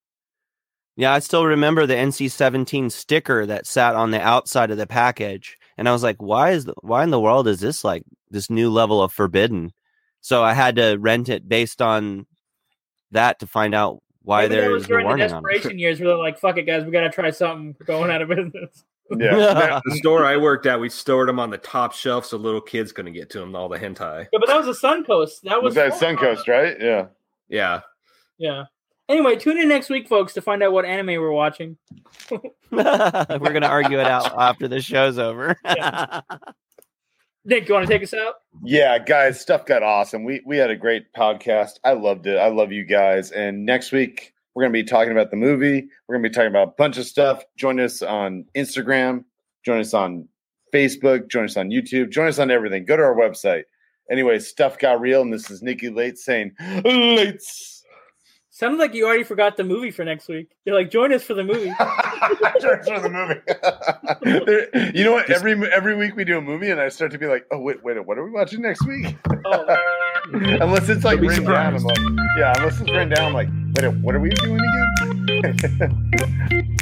D: Yeah, I still remember the N C seventeen sticker that sat on the outside of the package. and I was like, why is the, why in the world is this like this new level of forbidden? So I had to rent it based on that to find out why
B: Maybe that
D: there's
B: was
D: no
B: during the
D: warning on it.
B: desperation years where they're like, "Fuck it, guys, we gotta try something." We're going out of business.
A: Yeah.
E: The store I worked at, we stored them on the top shelf so little kids couldn't get to them. All the hentai.
B: Yeah, but that was a Suncoast. That was,
A: Was that Suncoast, right? Yeah.
E: Yeah.
B: Yeah. Anyway, tune in next week, folks, to find out what anime we're watching.
D: We're gonna argue it out after the show's over.
B: Nick, you want to take us out?
A: Yeah, guys, stuff got awesome. We we had a great podcast. I loved it. I love you guys. And next week we're gonna be talking about the movie. We're gonna be talking about a bunch of stuff. Join us on Instagram. Join us on Facebook. Join us on YouTube. Join us on everything. Go to our website. Anyway, stuff got real, and this is Nikki Late saying Lates.
B: Sounded like you already forgot the movie for next week. You're like, join us for the movie.
A: Join us for the movie. There, you know what? Every every week we do a movie, and I start to be like, oh wait, wait, what are we watching next week?
B: Oh.
A: Unless it's like
E: Be
A: written down, I'm
E: surprised.
A: like, yeah. Unless it's written down, I'm like, wait, what are we doing again?